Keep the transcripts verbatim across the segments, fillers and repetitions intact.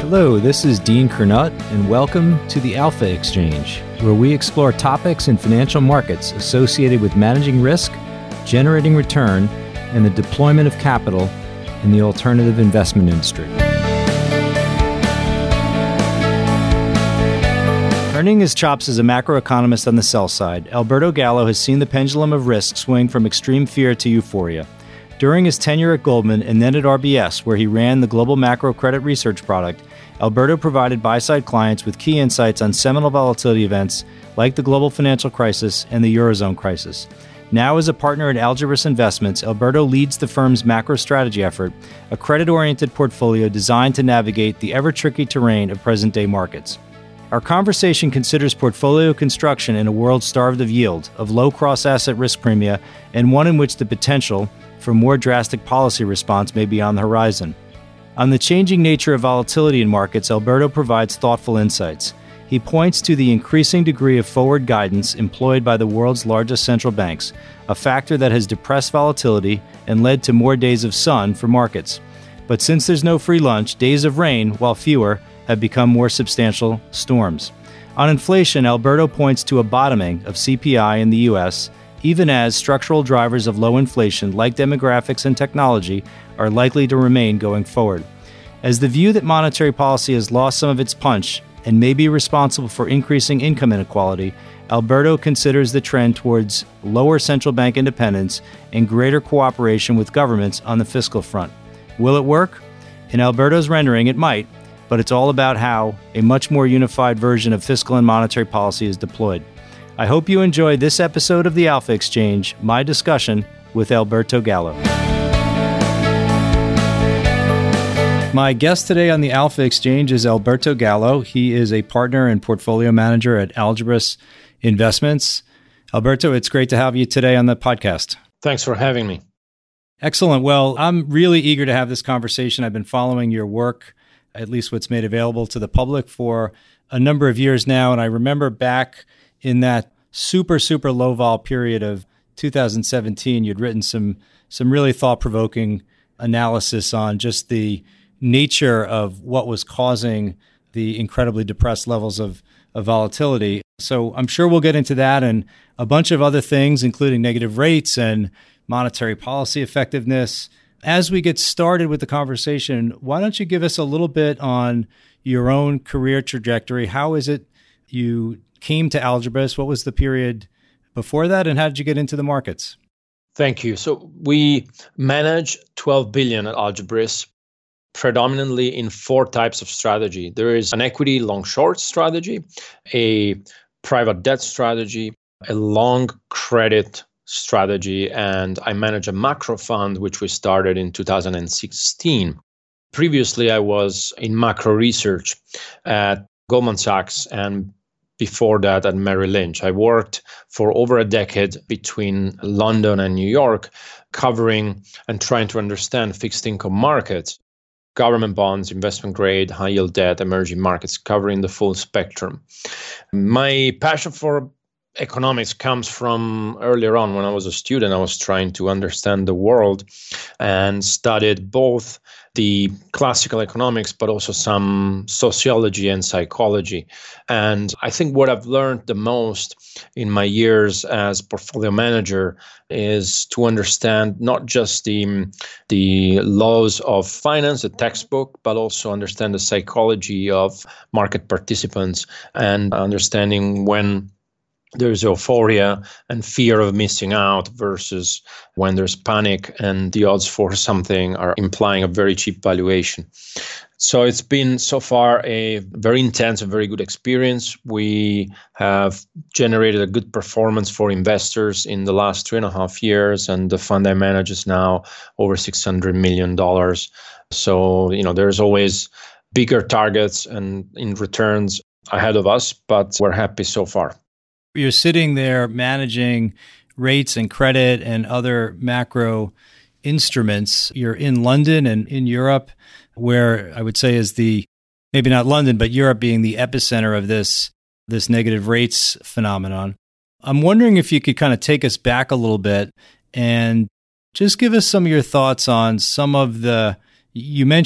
Hello, this is Dean Kernut, and welcome to the Alpha Exchange, where we explore topics in financial markets associated with managing risk, generating return, and the deployment of capital in the alternative investment industry. Earning his chops as a macroeconomist on the sell side, Alberto Gallo has seen the pendulum of risk swing from extreme fear to euphoria. During his tenure at Goldman and then at R B S, where he ran the global macro credit research product, Alberto provided buy-side clients with key insights on seminal volatility events like the global financial crisis and the Eurozone crisis. Now as a partner at Algebris Investments, Alberto leads the firm's macro strategy effort, a credit-oriented portfolio designed to navigate the ever-tricky terrain of present-day markets. Our conversation considers portfolio construction in a world starved of yield, of low cross-asset risk premia, and one in which the potential for more drastic policy response may be on the horizon. On the changing nature of volatility in markets, Alberto provides thoughtful insights. He points to the increasing degree of forward guidance employed by the world's largest central banks, a factor that has depressed volatility and led to more days of sun for markets. But since there's no free lunch, days of rain, while fewer, have become more substantial storms. On inflation, Alberto points to a bottoming of C P I in the U S, even as structural drivers of low inflation like demographics and technology are likely to remain going forward. As the view that monetary policy has lost some of its punch and may be responsible for increasing income inequality, Alberto considers the trend towards lower central bank independence and greater cooperation with governments on the fiscal front. Will it work? In Alberto's rendering, it might, but it's all about how a much more unified version of fiscal and monetary policy is deployed. I hope you enjoyed this episode of the Alpha Exchange, my discussion with Alberto Gallo. My guest today on the Alpha Exchange is Alberto Gallo. He is a partner and portfolio manager at Algebris Investments. Alberto, it's great to have you today on the podcast. Thanks for having me. Excellent. Well, I'm really eager to have this conversation. I've been following your work, at least what's made available to the public, for a number of years now. And I remember back in that super, super low vol period of two thousand seventeen, you'd written some some really thought-provoking analysis on just the nature of what was causing the incredibly depressed levels of, of volatility. So I'm sure we'll get into that and a bunch of other things, including negative rates and monetary policy effectiveness. As we get started with the conversation, why don't you give us a little bit on your own career trajectory? How is it you came to Algebris? What was the period before that, and how did you get into the markets? Thank you. So we manage twelve billion dollars at Algebris, predominantly in four types of strategy. There is an equity long-short strategy, a private debt strategy, a long credit strategy, and I manage a macro fund, which we started in two thousand sixteen. Previously, I was in macro research at Goldman Sachs, and before that at Merrill Lynch. I worked for over a decade between London and New York, covering and trying to understand fixed income markets, government bonds, investment grade, high yield debt, emerging markets, covering the full spectrum. My passion for economics comes from earlier on. When I was a student, I was trying to understand the world and studied both the classical economics, but also some sociology and psychology. And I think what I've learned the most in my years as portfolio manager is to understand not just the, the laws of finance, the textbook, but also understand the psychology of market participants and understanding when there's euphoria and fear of missing out versus when there's panic and the odds for something are implying a very cheap valuation. So it's been so far a very intense and very good experience. We have generated a good performance for investors in the last three and a half years, and the fund I manage is now over six hundred million dollars. So, you know, there's always bigger targets and in returns ahead of us, but we're happy so far. You're sitting there managing rates and credit and other macro instruments. You're in London and in Europe, where I would say is the, maybe not London, but Europe being the epicenter of this, this negative rates phenomenon. I'm wondering if you could kind of take us back a little bit and just give us some of your thoughts on some of the, you mentioned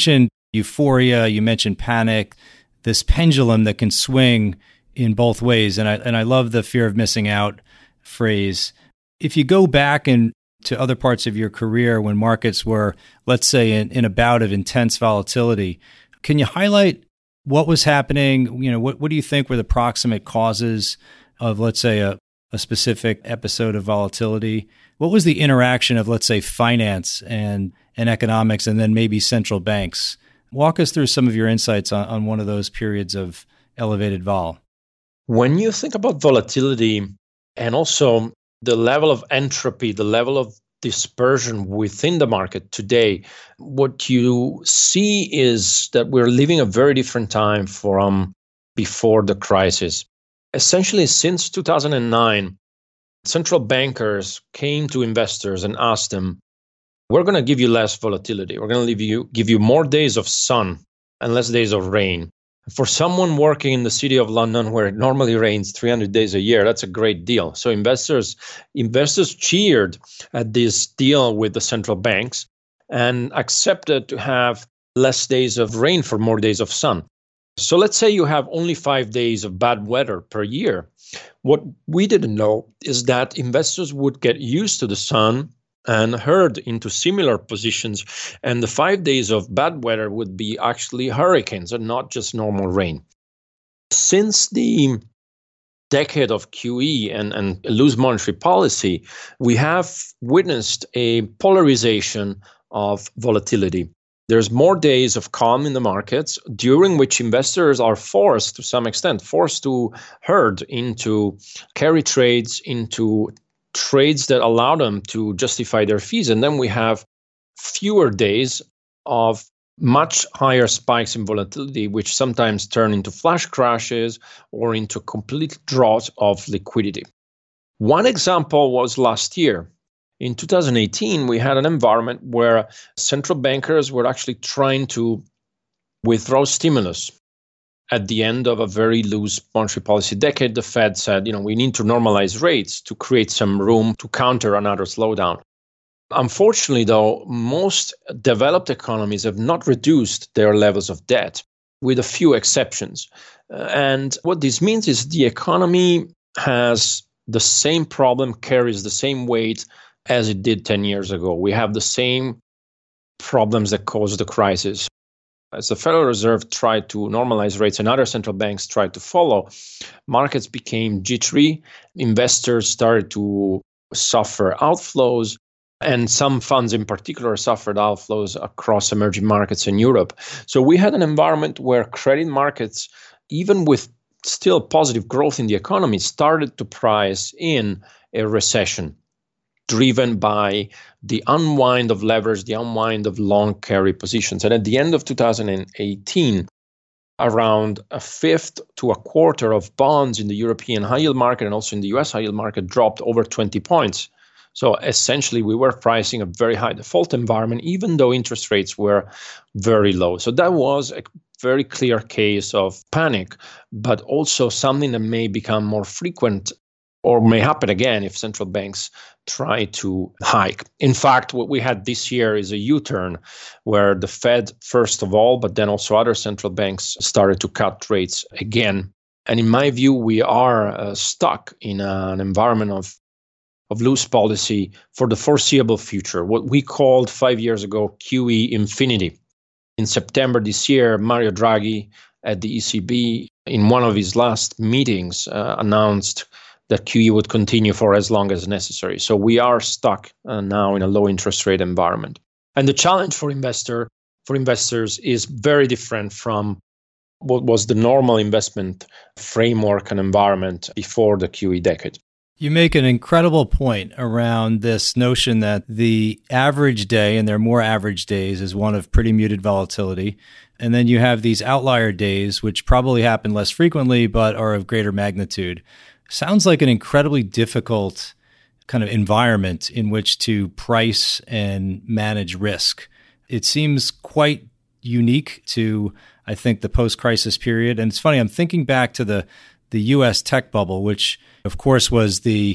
euphoria, you mentioned panic, this pendulum that can swing in both ways. And I and I love the fear of missing out phrase. If you go back and to other parts of your career when markets were, let's say, in, in a bout of intense volatility, can you highlight what was happening? You know, what, what do you think were the proximate causes of, let's say, a, a specific episode of volatility? What was the interaction of, let's say, finance and, and economics and then maybe central banks? Walk us through some of your insights on, on one of those periods of elevated vol. When you think about volatility and also the level of entropy, the level of dispersion within the market today, what you see is that we're living a very different time from before the crisis. Essentially, since two thousand nine, central bankers came to investors and asked them, we're going to give you less volatility. We're going to give you, give you more days of sun and less days of rain. For someone working in the city of London, where it normally rains three hundred days a year, that's a great deal. So investors investors cheered at this deal with the central banks and accepted to have less days of rain for more days of sun. So let's say you have only five days of bad weather per year. What we didn't know is that investors would get used to the sun and herd into similar positions. And the five days of bad weather would be actually hurricanes and not just normal rain. Since the decade of Q E and, and loose monetary policy, we have witnessed a polarization of volatility. There's more days of calm in the markets during which investors are forced, to some extent, forced to herd into carry trades, into trades that allow them to justify their fees. And then we have fewer days of much higher spikes in volatility, which sometimes turn into flash crashes or into complete drought of liquidity. One example was last year. In two thousand eighteen, we had an environment where central bankers were actually trying to withdraw stimulus. At the end of a very loose monetary policy decade, the Fed said, you know, we need to normalize rates to create some room to counter another slowdown. Unfortunately, though, most developed economies have not reduced their levels of debt, with a few exceptions. Uh, and what this means is the economy has the same problem, carries the same weight as it did ten years ago. We have the same problems that caused the crisis. As the Federal Reserve tried to normalize rates and other central banks tried to follow, markets became jittery, investors started to suffer outflows, and some funds in particular suffered outflows across emerging markets in Europe. So we had an environment where credit markets, even with still positive growth in the economy, started to price in a recession, driven by the unwind of leverage, the unwind of long carry positions. And at the end of two thousand eighteen, around a fifth to a quarter of bonds in the European high yield market and also in the U S high yield market dropped over twenty points. So essentially, we were pricing a very high default environment, even though interest rates were very low. So that was a very clear case of panic, but also something that may become more frequent or may happen again if central banks try to hike. In fact, what we had this year is a U-turn where the Fed, first of all, but then also other central banks started to cut rates again. And in my view, we are uh, stuck in a, an environment of, of loose policy for the foreseeable future, what we called five years ago Q E infinity. In September this year, Mario Draghi at the E C B, in one of his last meetings, uh, announced that Q E would continue for as long as necessary. So we are stuck uh, now in a low interest rate environment. And the challenge for investor for investors is very different from what was the normal investment framework and environment before the Q E decade. You make an incredible point around this notion that the average day, and there are more average days, is one of pretty muted volatility. And then you have these outlier days, which probably happen less frequently, but are of greater magnitude. Sounds like an incredibly difficult kind of environment in which to price and manage risk. It seems quite unique to, I think, the post-crisis period. And it's funny, I'm thinking back to the, the U S tech bubble, which, of course, was the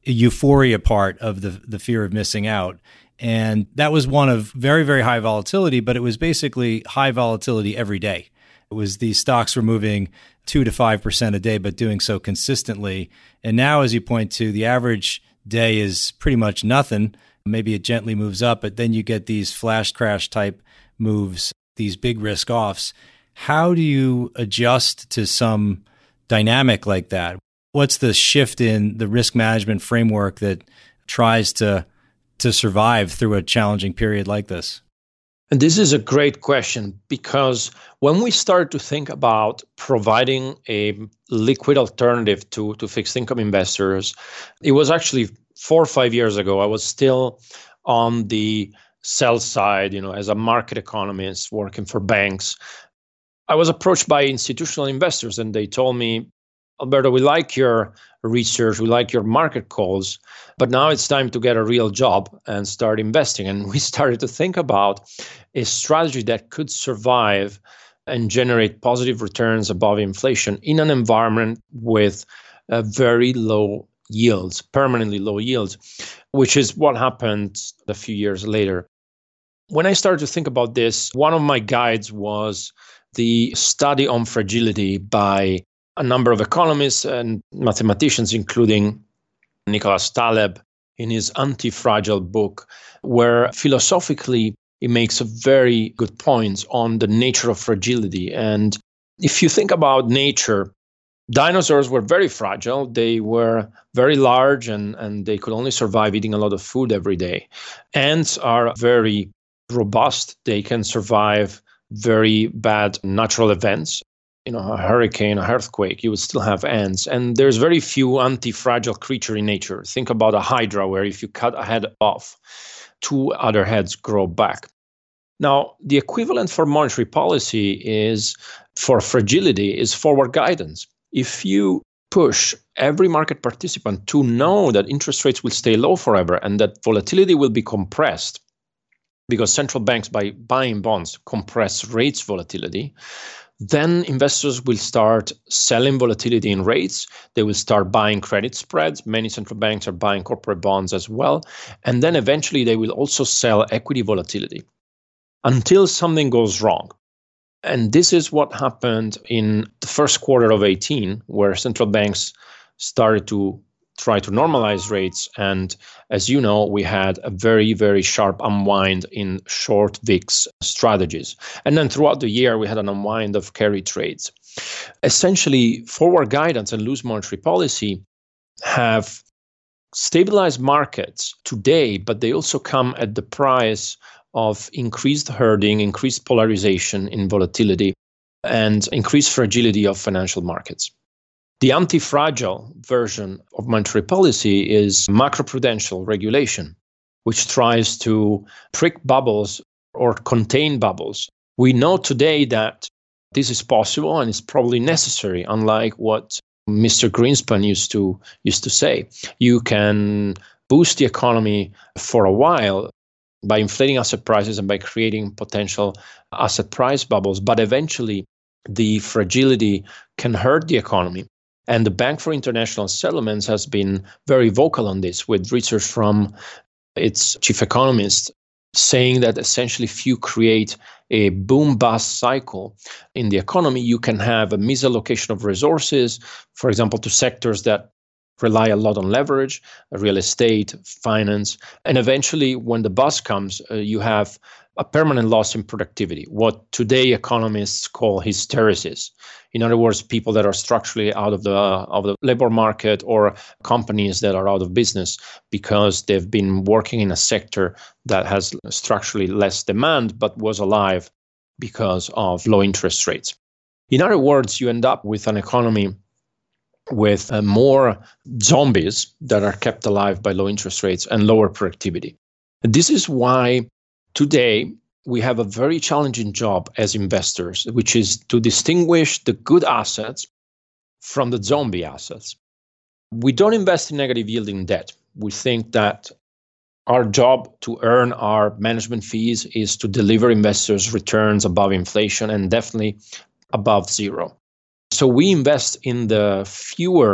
euphoria part of the the fear of missing out. And that was one of very, very high volatility, but it was basically high volatility every day. It was these stocks were moving two to five percent a day, but doing so consistently. And now, as you point to, the average day is pretty much nothing. Maybe it gently moves up, but then you get these flash crash type moves, these big risk offs. How do you adjust to some dynamic like that? What's the shift in the risk management framework that tries to to survive through a challenging period like this? And this is a great question, because when we start to think about providing a liquid alternative to, to fixed income investors, it was actually four or five years ago. I was still on the sell side, you know, as a market economist working for banks. I was approached by institutional investors and they told me, Alberto, we like your research, we like your market calls, but now it's time to get a real job and start investing. And we started to think about a strategy that could survive and generate positive returns above inflation in an environment with uh, very low yields, permanently low yields, which is what happened a few years later. When I started to think about this, one of my guides was the study on fragility by a number of economists and mathematicians, including Nicholas Taleb in his Anti-Fragile book, where philosophically it makes a very good point on the nature of fragility. And if you think about nature, dinosaurs were very fragile. They were very large and, and they could only survive eating a lot of food every day. Ants are very robust. They can survive very bad natural events. You know, a hurricane, a earthquake, you would still have ants. And there's very few anti-fragile creatures in nature. Think about a hydra, where if you cut a head off, two other heads grow back. Now, the equivalent for monetary policy is, for fragility, is forward guidance. If you push every market participant to know that interest rates will stay low forever and that volatility will be compressed, because central banks, by buying bonds, compress rates volatility, then investors will start selling volatility in rates. They will start buying credit spreads. Many central banks are buying corporate bonds as well. And then eventually they will also sell equity volatility until something goes wrong. And this is what happened in the first quarter of eighteen, where central banks started to try to normalize rates. And as you know, we had a very, very sharp unwind in short V I X strategies. And then throughout the year, we had an unwind of carry trades. Essentially, forward guidance and loose monetary policy have stabilized markets today, but they also come at the price of increased herding, increased polarization in volatility, and increased fragility of financial markets. The anti-fragile version of monetary policy is macroprudential regulation, which tries to prick bubbles or contain bubbles. We know today that this is possible and it's probably necessary, unlike what Mister Greenspan used to used to say. You can boost the economy for a while by inflating asset prices and by creating potential asset price bubbles, but eventually the fragility can hurt the economy. And the Bank for International Settlements has been very vocal on this, with research from its chief economist saying that essentially if you create a boom-bust cycle in the economy, you can have a misallocation of resources, for example, to sectors that rely a lot on leverage, real estate, finance. And eventually, when the bust comes, uh, you have a permanent loss in productivity, what today economists call hysteresis. In other words, people that are structurally out of the of the labor market, or companies that are out of business because they've been working in a sector that has structurally less demand but was alive because of low interest rates. In other words, you end up with an economy with uh, more zombies that are kept alive by low interest rates and lower productivity. And this is why today we have a very challenging job as investors, which is to distinguish the good assets from the zombie assets. We don't invest in negative yielding debt. We think that our job to earn our management fees is to deliver investors returns above inflation and definitely above zero. So we invest in the fewer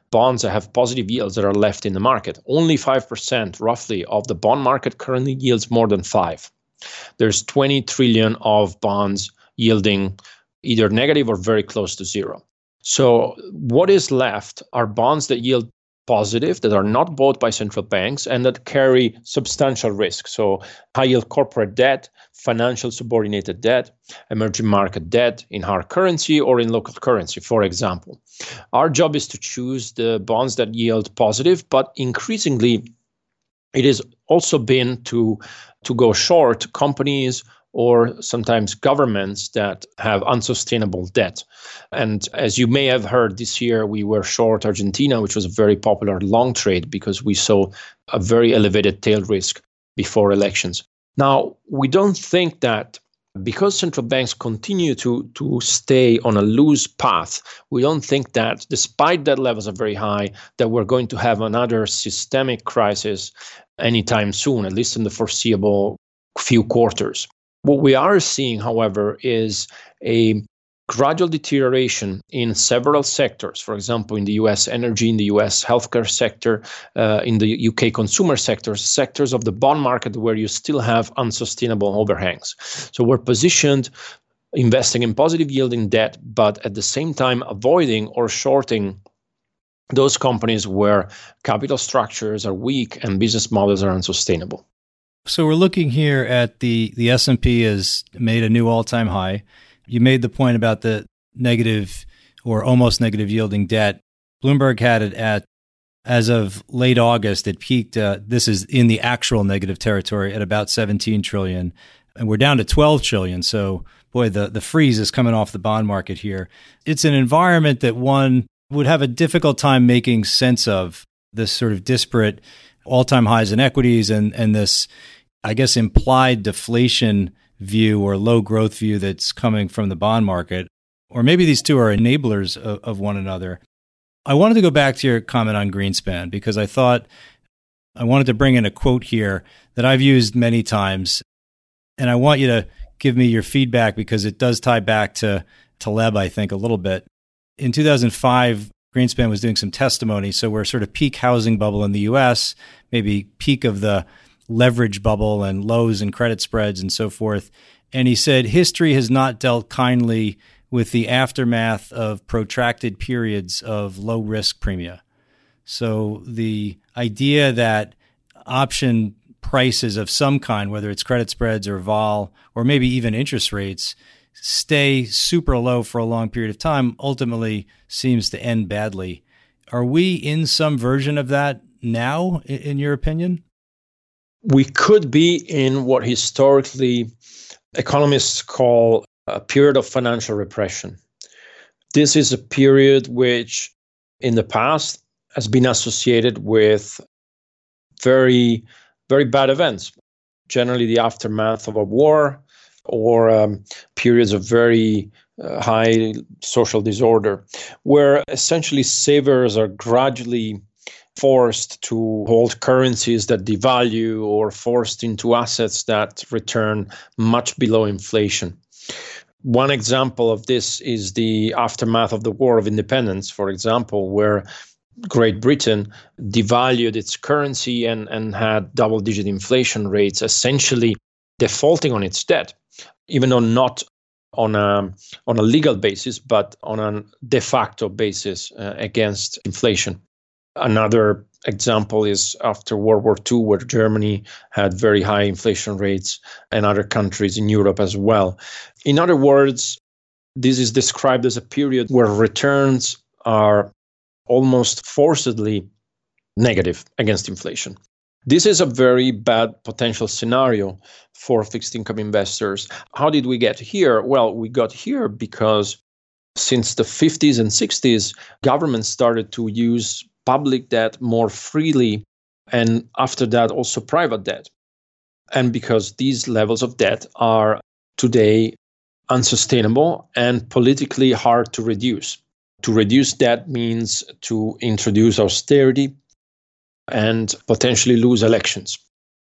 bonds that have positive yields that are left in the market. Only five percent roughly of the bond market currently yields more than five. There's twenty trillion of bonds yielding either negative or very close to zero. So what is left are bonds that yield positive, that are not bought by central banks, and that carry substantial risk. So high yield corporate debt, financial subordinated debt, emerging market debt in hard currency or in local currency, for example. Our job is to choose the bonds that yield positive, but increasingly it has also been to, to go short companies or sometimes governments that have unsustainable debt. And as you may have heard, this year we were short Argentina, which was a very popular long trade because we saw a very elevated tail risk before elections. Now, we don't think that because central banks continue to, to stay on a loose path, we don't think that despite that levels are very high, that we're going to have another systemic crisis anytime soon, at least in the foreseeable few quarters. What we are seeing, however, is a gradual deterioration in several sectors. For example, in the U S energy, in the U S healthcare sector, uh, in the U K consumer sectors, sectors of the bond market where you still have unsustainable overhangs. So we're positioned investing in positive yielding debt, but at the same time avoiding or shorting those companies where capital structures are weak and business models are unsustainable. So we're looking here at the, the S and P has made a new all-time high. You made the point about the negative or almost negative yielding debt. Bloomberg had it at, as of late August, it peaked, uh, this is in the actual negative territory, at about seventeen trillion. And we're down to twelve trillion. So boy, the, the freeze is coming off the bond market here. It's an environment that one would have a difficult time making sense of, this sort of disparate all-time highs in equities and, and this, I guess, implied deflation view or low growth view that's coming from the bond market. Or maybe these two are enablers of, of one another. I wanted to go back to your comment on Greenspan because I thought I wanted to bring in a quote here that I've used many times. And I want you to give me your feedback because it does tie back to Taleb, I think, a little bit. In two thousand five, Greenspan was doing some testimony. So we're sort of peak housing bubble in the U S, maybe peak of the leverage bubble and lows in credit spreads and so forth. And he said, history has not dealt kindly with the aftermath of protracted periods of low risk premia. So the idea that option prices of some kind, whether it's credit spreads or vol, or maybe even interest rates, stay super low for a long period of time, ultimately seems to end badly. Are we in some version of that now, in your opinion? We could be in what historically economists call a period of financial repression. This is a period which in the past has been associated with very, very bad events, generally the aftermath of a war or um, periods of very uh, high social disorder, where essentially savers are gradually forced to hold currencies that devalue or forced into assets that return much below inflation. One example of this is the aftermath of the War of Independence, for example, where Great Britain devalued its currency and, and had double-digit inflation rates, essentially defaulting on its debt, even though not on a, on a legal basis, but on a de facto basis uh, against inflation. Another example is after World War Two, where Germany had very high inflation rates and other countries in Europe as well. In other words, this is described as a period where returns are almost forcedly negative against inflation. This is a very bad potential scenario for fixed income investors. How did we get here? Well, we got here because since the fifties and sixties, governments started to use public debt more freely, and after that also private debt. And because these levels of debt are today unsustainable and politically hard to reduce. To reduce debt means to introduce austerity and potentially lose elections.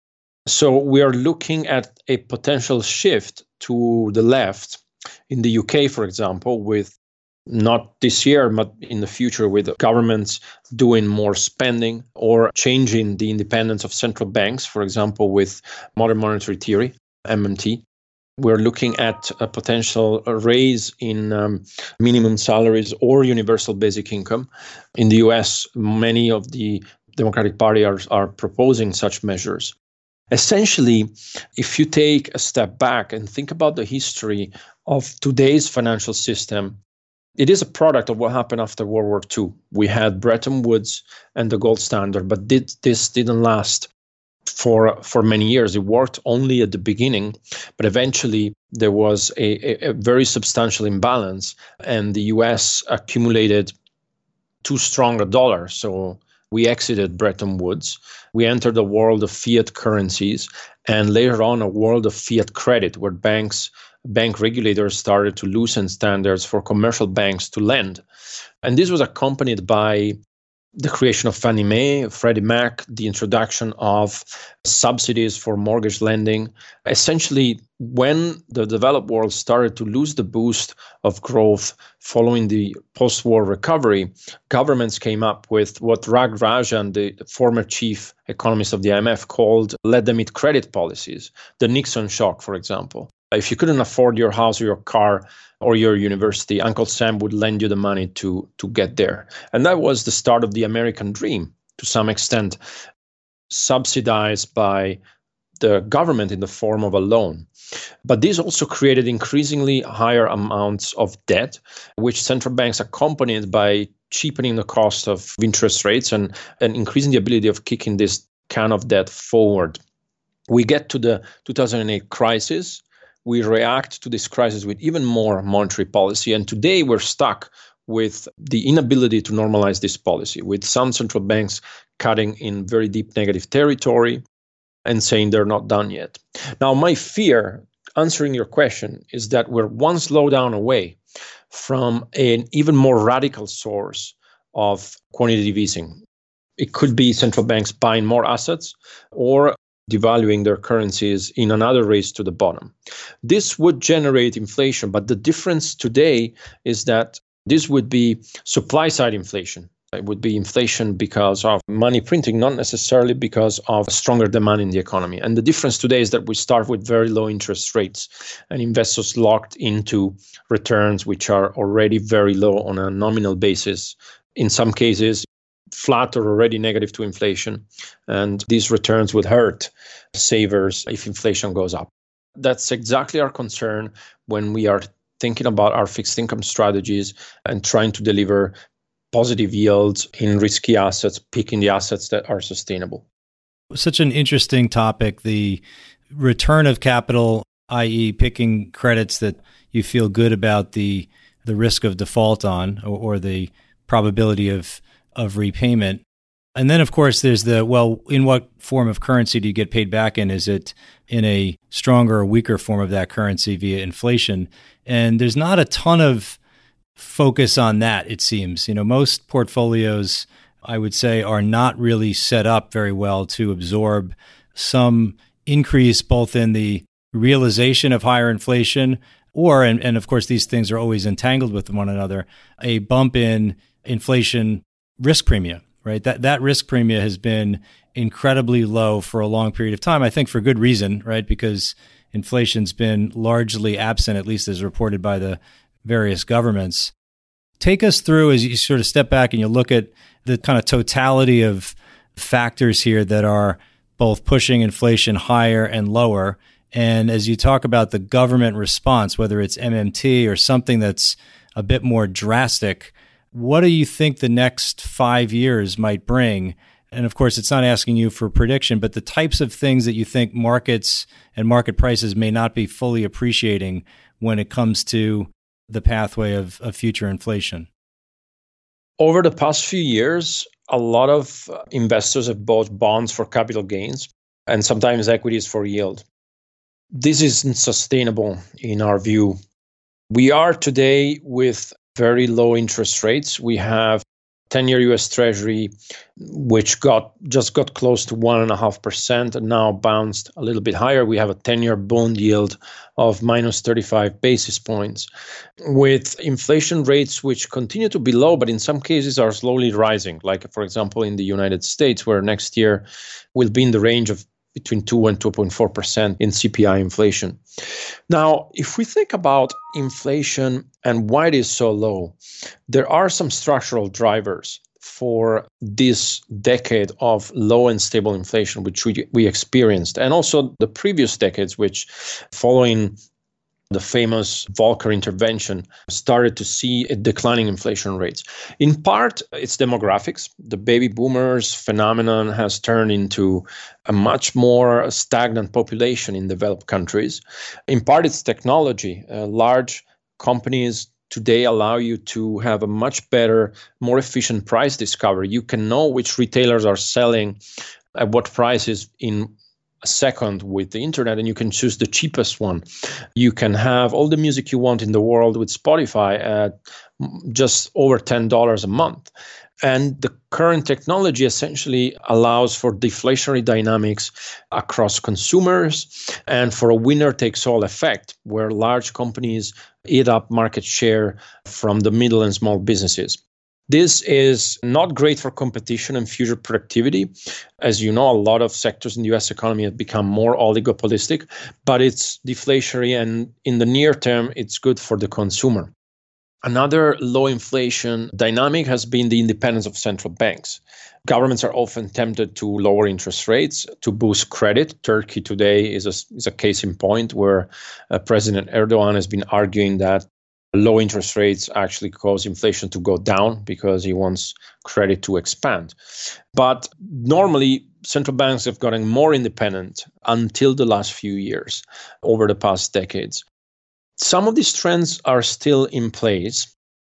So we are looking at a potential shift to the left in the U K, for example, with not this year, but in the future, with governments doing more spending or changing the independence of central banks, for example, with modern monetary theory, M M T. We're looking at a potential raise in um, minimum salaries or universal basic income. In the U S, many of the Democratic Party are, are proposing such measures. Essentially, if you take a step back and think about the history of today's financial system, it is a product of what happened after World War Two. We had Bretton Woods and the gold standard, but did, this didn't last for for many years. It worked only at the beginning, but eventually there was a, a, a very substantial imbalance, and the U S accumulated too strong a dollar. So we exited Bretton Woods. We entered a world of fiat currencies, and later on a world of fiat credit, where banks, bank regulators started to loosen standards for commercial banks to lend. And this was accompanied by the creation of Fannie Mae, Freddie Mac, the introduction of subsidies for mortgage lending. Essentially, when the developed world started to lose the boost of growth following the post-war recovery, governments came up with what Raghuram Rajan, the former chief economist of the I M F, called let them eat credit policies. The Nixon shock, for example. If you couldn't afford your house or your car or your university, Uncle Sam would lend you the money to, to get there. And that was the start of the American dream, to some extent, subsidized by the government in the form of a loan. But this also created increasingly higher amounts of debt, which central banks accompanied by cheapening the cost of interest rates and, and increasing the ability of kicking this kind of debt forward. We get to the two thousand eight crisis. We react to this crisis with even more monetary policy. And today we're stuck with the inability to normalize this policy, with some central banks cutting in very deep negative territory and saying they're not done yet. Now, my fear, answering your question, is that we're one slowdown away from an even more radical source of quantitative easing. It could be central banks buying more assets or devaluing their currencies in another race to the bottom. This would generate inflation, but the difference today is that this would be supply-side inflation. It would be inflation because of money printing, not necessarily because of stronger demand in the economy. And the difference today is that we start with very low interest rates and investors locked into returns which are already very low on a nominal basis. In some cases, flat or already negative to inflation, and these returns would hurt savers if inflation goes up. That's exactly our concern when we are thinking about our fixed income strategies and trying to deliver positive yields in risky assets, picking the assets that are sustainable. Such an interesting topic, the return of capital, that is picking credits that you feel good about the the risk of default on or, or the probability of of repayment. And then, of course, there's the, well, in what form of currency do you get paid back in? Is it in a stronger or weaker form of that currency via inflation? And there's not a ton of focus on that, it seems. You know, most portfolios, I would say, are not really set up very well to absorb some increase both in the realization of higher inflation or, and, and of course, these things are always entangled with one another, a bump in inflation risk premia, right? That that risk premia has been incredibly low for a long period of time, I think for good reason, right? Because inflation's been largely absent, at least as reported by the various governments. Take us through, as you sort of step back and you look at the kind of totality of factors here that are both pushing inflation higher and lower. And as you talk about the government response, whether it's M M T or something that's a bit more drastic, what do you think the next five years might bring? And of course, it's not asking you for prediction, but the types of things that you think markets and market prices may not be fully appreciating when it comes to the pathway of, of future inflation. Over the past few years, a lot of investors have bought bonds for capital gains and sometimes equities for yield. This isn't sustainable in our view. We are today with very low interest rates. We have ten-year U S Treasury, which got just got close to one point five percent and now bounced a little bit higher. We have a ten-year bond yield of minus thirty-five basis points, with inflation rates which continue to be low, but in some cases are slowly rising, like, for example, in the United States, where next year will be in the range of between two and two point four percent in C P I inflation. Now, if we think about inflation and why it is so low, there are some structural drivers for this decade of low and stable inflation, which we, we experienced, and also the previous decades, which, following the famous Volcker intervention, started to see a declining inflation rates. In part, it's demographics. The baby boomers phenomenon has turned into a much more stagnant population in developed countries. In part, it's technology. Uh, large companies today allow you to have a much better, more efficient price discovery. You can know which retailers are selling at what prices in a second with the internet, and you can choose the cheapest one. You can have all the music you want in the world with Spotify at just over ten dollars a month. And the current technology essentially allows for deflationary dynamics across consumers and for a winner-takes-all effect, where large companies eat up market share from the middle and small businesses. This is not great for competition and future productivity. As you know, a lot of sectors in the U S economy have become more oligopolistic, but it's deflationary, and in the near term, it's good for the consumer. Another low inflation dynamic has been the independence of central banks. Governments are often tempted to lower interest rates to boost credit. Turkey today is a, is a case in point where uh, President Erdogan has been arguing that low interest rates actually cause inflation to go down because he wants credit to expand. But normally, central banks have gotten more independent until the last few years, over the past decades. Some of these trends are still in place.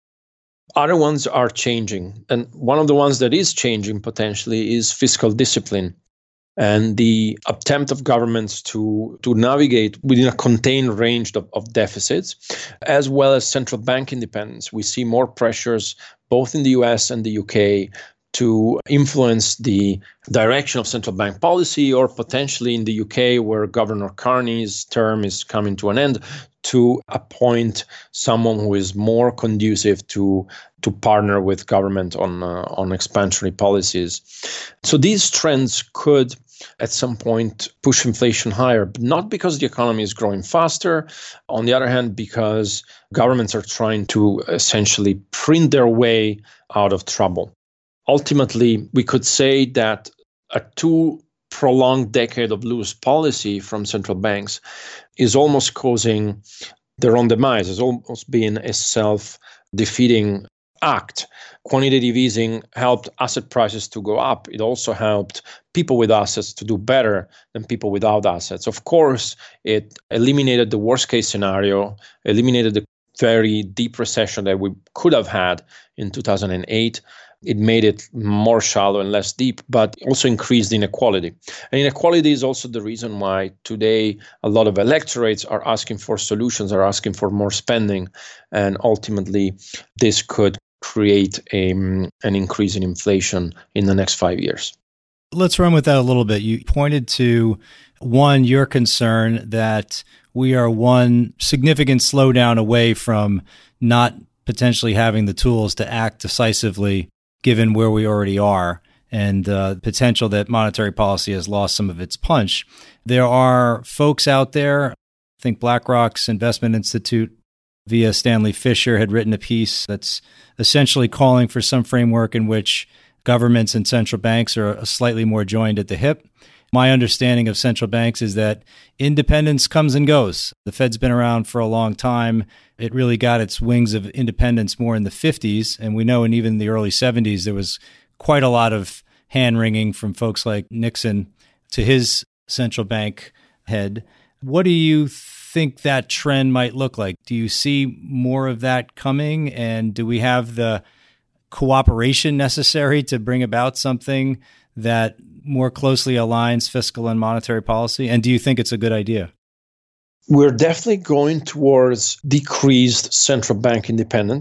Other ones are changing. And one of the ones that is changing potentially is fiscal discipline and the attempt of governments to, to navigate within a contained range of, of deficits, as well as central bank independence. We see more pressures both in the U S and the U K to influence the direction of central bank policy, or potentially in the U K, where Governor Carney's term is coming to an end, to appoint someone who is more conducive to to partner with government on uh, on expansionary policies. So these trends could at some point push inflation higher, but not because the economy is growing faster. On the other hand, because governments are trying to essentially print their way out of trouble. Ultimately, we could say that a too prolonged decade of loose policy from central banks is almost causing their own demise. It's almost been a self-defeating act. Quantitative easing helped asset prices to go up. It also helped people with assets to do better than people without assets. Of course, it eliminated the worst case scenario, eliminated the very deep recession that we could have had in two thousand eight. It made it more shallow and less deep, but also increased inequality. And inequality is also the reason why today a lot of electorates are asking for solutions, are asking for more spending, and ultimately this could create a, an increase in inflation in the next five years. Let's run with that a little bit. You pointed to, one, your concern that we are one significant slowdown away from not potentially having the tools to act decisively given where we already are, and uh, potential that monetary policy has lost some of its punch. There are folks out there, I think BlackRock's Investment Institute via Stanley Fischer had written a piece that's essentially calling for some framework in which governments and central banks are slightly more joined at the hip. My understanding of central banks is that independence comes and goes. The Fed's been around for a long time. It really got its wings of independence more in the fifties. And we know in even the early seventies, there was quite a lot of hand-wringing from folks like Nixon to his central bank head. What do you think that trend might look like? Do you see more of that coming? And do we have the cooperation necessary to bring about something that more closely aligns fiscal and monetary policy? And do you think it's a good idea? We're definitely going towards decreased central bank independence.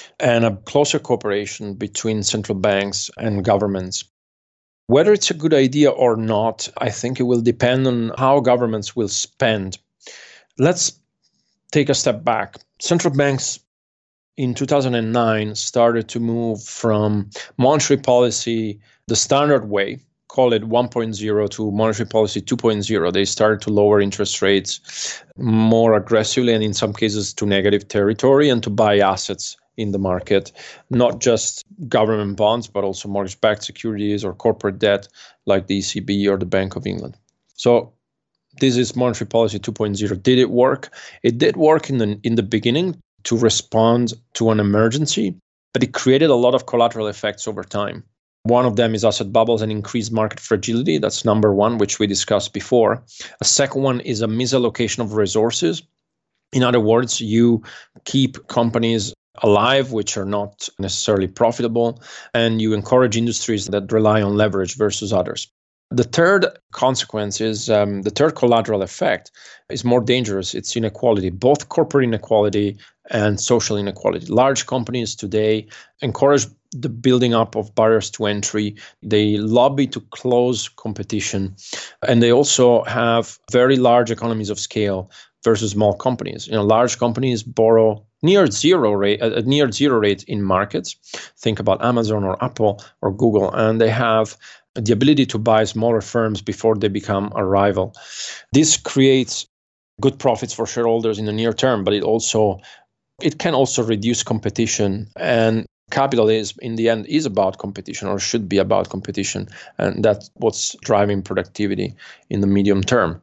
and a closer cooperation between central banks and governments. Whether it's a good idea or not, I think it will depend on how governments will spend. Let's take a step back. Central banks in two thousand nine started to move from monetary policy the standard way, call it one point oh, to monetary policy two point oh. They started to lower interest rates more aggressively and in some cases to negative territory and to buy assets in the market, not just government bonds, but also mortgage-backed securities or corporate debt like the E C B or the Bank of England. So this is monetary policy two point oh. Did it work? It did work in the in the beginning to respond to an emergency, but it created a lot of collateral effects over time. One of them is asset bubbles and increased market fragility. That's number one, which we discussed before. A second one is a misallocation of resources. In other words, you keep companies alive, which are not necessarily profitable, and you encourage industries that rely on leverage versus others. The third consequence is, um, the third collateral effect is more dangerous. It's inequality, both corporate inequality and social inequality. Large companies today encourage the building up of barriers to entry. They lobby to close competition, and they also have very large economies of scale versus small companies. You know, large companies borrow near zero rate, at near zero rate in markets. Think about Amazon or Apple or Google, and they have the ability to buy smaller firms before they become a rival. This creates good profits for shareholders in the near term, but it also it can also reduce competition. And capital is, in the end, is about competition or should be about competition, and that's what's driving productivity in the medium term.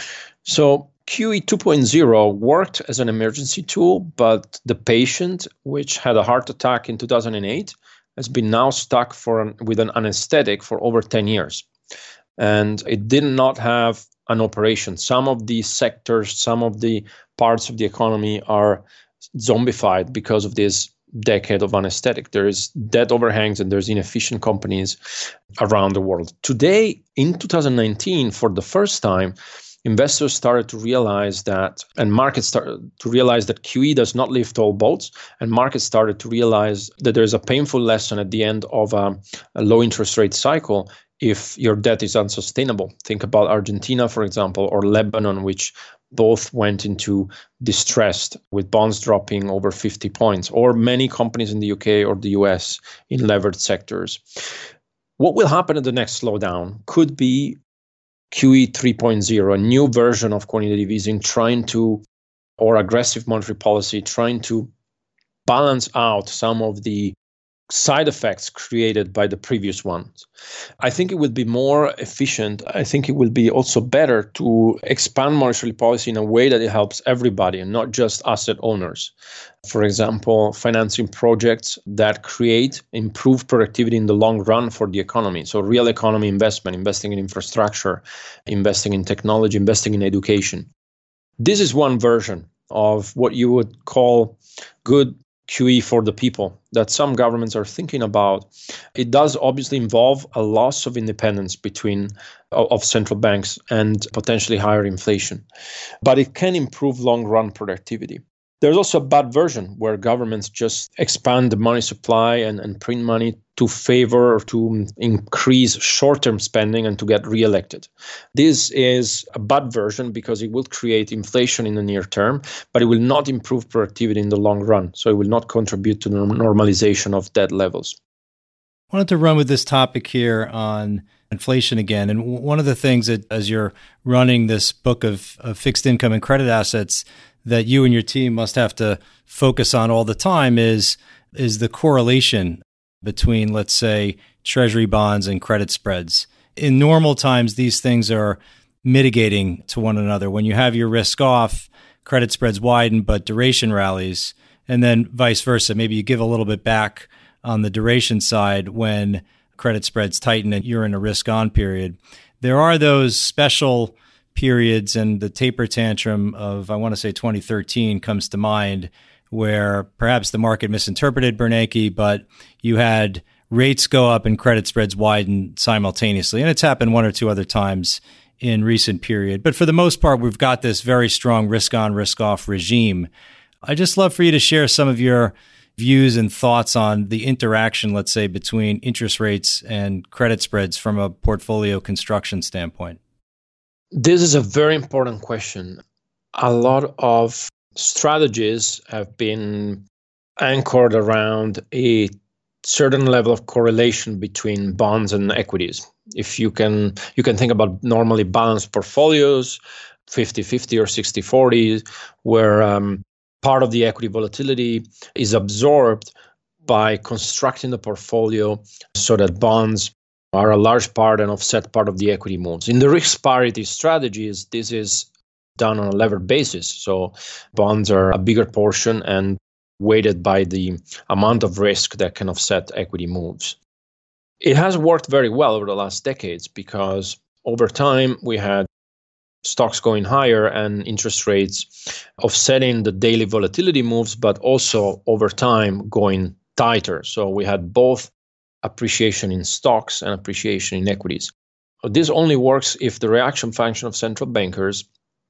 So Q E two point oh worked as an emergency tool, but the patient, which had a heart attack in two thousand eight, has been now stuck for an, with an anesthetic for over ten years. And it did not have an operation. Some of the sectors, some of the parts of the economy are zombified because of this decade of anesthetic. There is debt overhangs and there's inefficient companies around the world. Today, in two thousand nineteen, for the first time, investors started to realize that, and markets started to realize that Q E does not lift all boats, and markets started to realize that there's a painful lesson at the end of a, a low interest rate cycle if your debt is unsustainable. Think about Argentina, for example, or Lebanon, which both went into distress with bonds dropping over fifty points, or many companies in the U K or the U S in levered sectors. What will happen at the next slowdown could be Q E three point oh, a new version of quantitative easing trying to, or aggressive monetary policy, trying to balance out some of the side effects created by the previous ones. I think it would be more efficient. I think it will be also better to expand monetary policy in a way that it helps everybody and not just asset owners. For example, financing projects that create improved productivity in the long run for the economy. So real economy investment, investing in infrastructure, investing in technology, investing in education. This is one version of what you would call good Q E for the people that some governments are thinking about. It does obviously involve a loss of independence between of central banks and potentially higher inflation, but it can improve long-run productivity. There's also a bad version where governments just expand the money supply and, and print money to favor or to increase short-term spending and to get reelected. This is a bad version because it will create inflation in the near term, but it will not improve productivity in the long run. So it will not contribute to the normalization of debt levels. I wanted to run with this topic here on inflation again. And one of the things that, as you're running this book of, of fixed income and credit assets, that you and your team must have to focus on all the time is, is the correlation between, let's say, treasury bonds and credit spreads. In normal times, these things are mitigating to one another. When you have your risk off, credit spreads widen, but duration rallies, and then vice versa. Maybe you give a little bit back on the duration side when credit spreads tighten and you're in a risk on period. There are those special periods, and the taper tantrum of, I want to say twenty thirteen comes to mind, where perhaps the market misinterpreted Bernanke, but you had rates go up and credit spreads widen simultaneously. And it's happened one or two other times in recent period. But for the most part, we've got this very strong risk on, risk off regime. I'd just love for you to share some of your views and thoughts on the interaction, let's say, between interest rates and credit spreads from a portfolio construction standpoint? This is a very important question. A lot of strategies have been anchored around a certain level of correlation between bonds and equities. If you can, you can think about normally balanced portfolios, fifty-fifty or sixty-forty, where um, part of the equity volatility is absorbed by constructing the portfolio so that bonds are a large part and offset part of the equity moves. In the risk parity strategies, this is done on a levered basis. So bonds are a bigger portion and weighted by the amount of risk that can offset equity moves. It has worked very well over the last decades because over time we had stocks going higher and interest rates offsetting the daily volatility moves, but also over time going tighter. So we had both appreciation in stocks and appreciation in equities. This only works if the reaction function of central bankers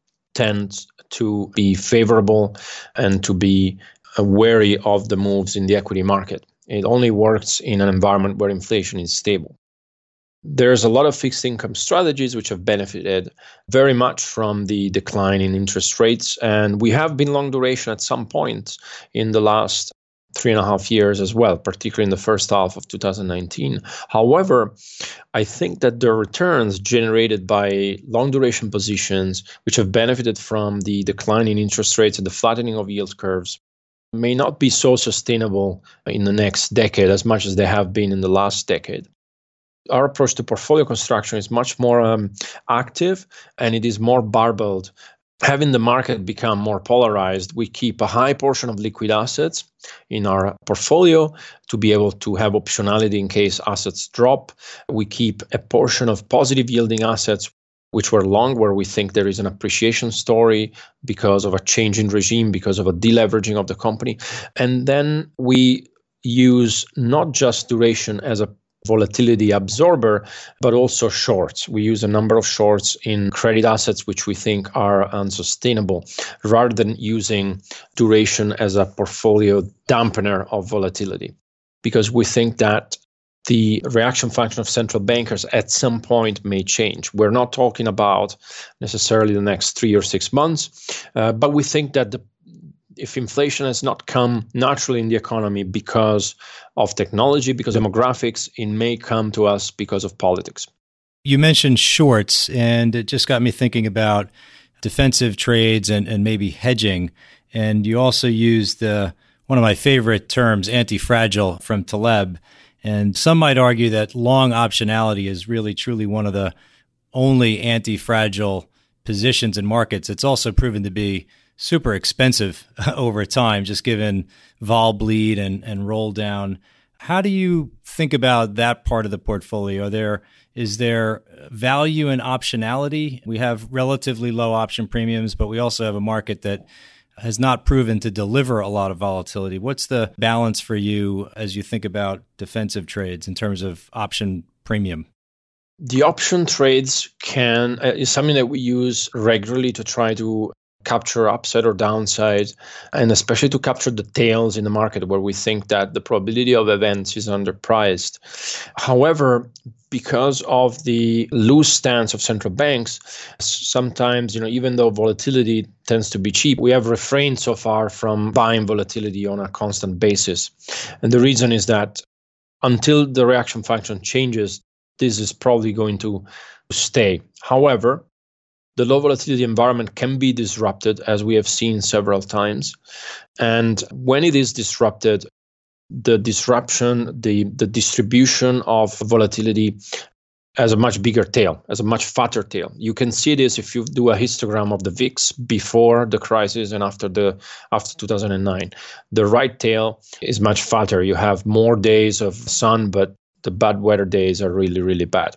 tends to be favorable and to be wary of the moves in the equity market. It only works in an environment where inflation is stable. There's a lot of fixed income strategies which have benefited very much from the decline in interest rates. And we have been long duration at some point in the last three and a half years as well, particularly in the first half of two thousand nineteen. However, I think that the returns generated by long duration positions, which have benefited from the decline in interest rates and the flattening of yield curves, may not be so sustainable in the next decade as much as they have been in the last decade. Our approach to portfolio construction is much more um, active and it is more barbelled. Having the market become more polarized, we keep a high portion of liquid assets in our portfolio to be able to have optionality in case assets drop. We keep a portion of positive yielding assets, which were long, where we think there is an appreciation story because of a change in regime, because of a deleveraging of the company. And then we use not just duration as a volatility absorber, but also shorts. We use a number of shorts in credit assets, which we think are unsustainable, rather than using duration as a portfolio dampener of volatility. Because we think that the reaction function of central bankers at some point may change. We're not talking about necessarily the next three or six months, uh, but we think that the if inflation has not come naturally in the economy because of technology, because of demographics, it may come to us because of politics. You mentioned shorts, and it just got me thinking about defensive trades and, and maybe hedging. And you also used uh, one of my favorite terms, anti-fragile, from Taleb. And some might argue that long optionality is really, truly one of the only anti-fragile positions in markets. It's also proven to be super expensive over time, just given vol bleed and, and roll down. How do you think about that part of the portfolio? Are there, is there value in optionality? We have relatively low option premiums, but we also have a market that has not proven to deliver a lot of volatility. What's the balance for you as you think about defensive trades in terms of option premium? The option trades can uh, is something that we use regularly to try to capture upside or downside, and especially to capture the tails in the market where we think that the probability of events is underpriced. However, because of the loose stance of central banks, sometimes, you know, even though volatility tends to be cheap, we have refrained so far from buying volatility on a constant basis. And the reason is that until the reaction function changes, this is probably going to stay. However, the low volatility environment can be disrupted, as we have seen several times. And when it is disrupted, the disruption, the, the distribution of volatility has a much bigger tail, has a much fatter tail. You can see this if you do a histogram of the V I X before the crisis and after the after two thousand nine. The right tail is much fatter. You have more days of sun, but the bad weather days are really, really bad.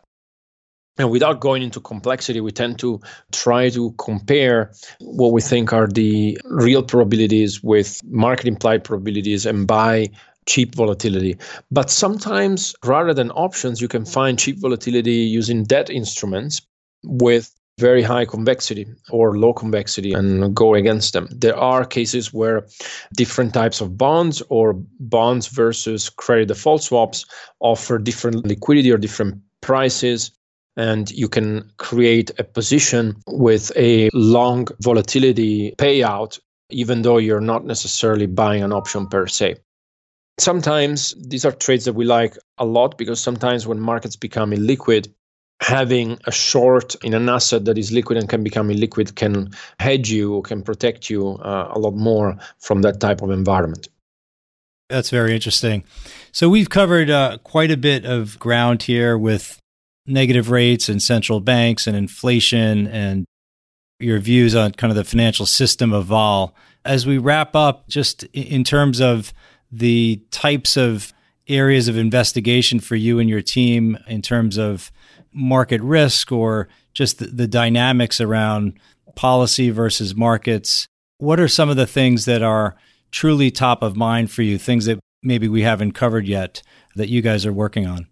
And without going into complexity, we tend to try to compare what we think are the real probabilities with market implied probabilities and buy cheap volatility. But sometimes, rather than options, you can find cheap volatility using debt instruments with very high convexity or low convexity and go against them. There are cases where different types of bonds or bonds versus credit default swaps offer different liquidity or different prices, and you can create a position with a long volatility payout, even though you're not necessarily buying an option per se. Sometimes these are trades that we like a lot because sometimes when markets become illiquid, having a short in an asset that is liquid and can become illiquid can hedge you, can protect you uh, a lot more from that type of environment. That's very interesting. So we've covered uh, quite a bit of ground here with negative rates and central banks and inflation and your views on kind of the financial system of vol. As we wrap up, just in terms of the types of areas of investigation for you and your team in terms of market risk or just the, the dynamics around policy versus markets, what are some of the things that are truly top of mind for you, things that maybe we haven't covered yet that you guys are working on?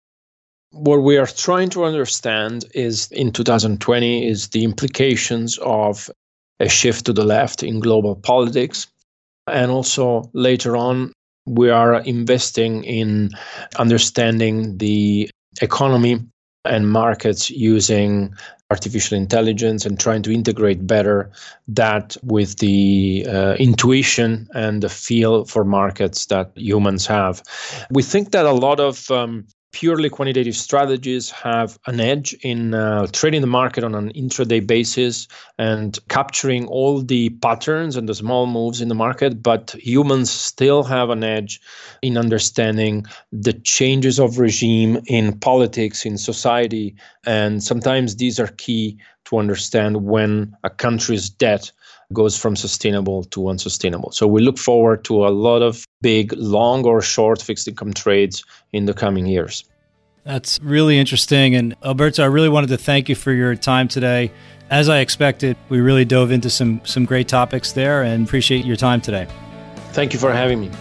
What we are trying to understand is in two thousand twenty is the implications of a shift to the left in global politics. And also later on, we are investing in understanding the economy and markets using artificial intelligence and trying to integrate better that with the uh, intuition and the feel for markets that humans have. We think that a lot of um, purely quantitative strategies have an edge in uh, trading the market on an intraday basis and capturing all the patterns and the small moves in the market, but humans still have an edge in understanding the changes of regime in politics, in society, and sometimes these are key to understand when a country's debt goes from sustainable to unsustainable. So we look forward to a lot of big, long or short fixed income trades in the coming years. That's really interesting. And Alberto, I really wanted to thank you for your time today. As I expected, we really dove into some, some great topics there and appreciate your time today. Thank you for having me.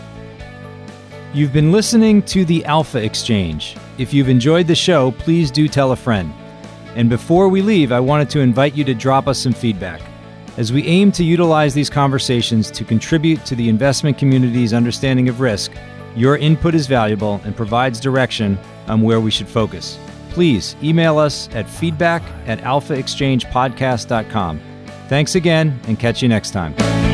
You've been listening to the Alpha Exchange. If you've enjoyed the show, please do tell a friend. And before we leave, I wanted to invite you to drop us some feedback, as we aim to utilize these conversations to contribute to the investment community's understanding of risk. Your input is valuable and provides direction on where we should focus. Please email us at feedback at alpha exchange podcast dot com. Thanks again, and catch you next time.